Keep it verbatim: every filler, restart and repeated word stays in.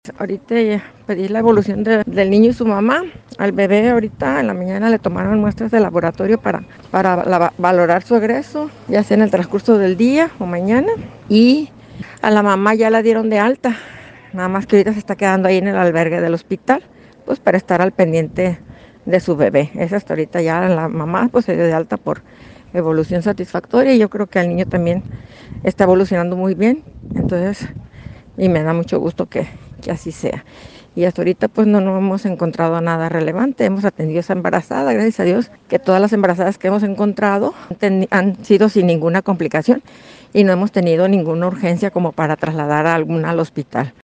Ahorita ya pedí la evolución de- del niño y su mamá. Al bebé ahorita en la mañana le tomaron muestras de laboratorio para, para la- valorar su egreso, ya sea en el transcurso del día o mañana. Y a la mamá ya la dieron de alta, nada más que ahorita se está quedando ahí en el albergue del hospital, pues para estar al pendiente de su bebé. Esa hasta ahorita ya la mamá pues se dio de alta por evolución satisfactoria y yo creo que el niño también está evolucionando muy bien. Entonces, y me da mucho gusto que, que así sea. Y hasta ahorita pues no, no hemos encontrado nada relevante, hemos atendido a esa embarazada, gracias a Dios, que todas las embarazadas que hemos encontrado han, han sido sin ninguna complicación y no hemos tenido ninguna urgencia como para trasladar a alguna al hospital.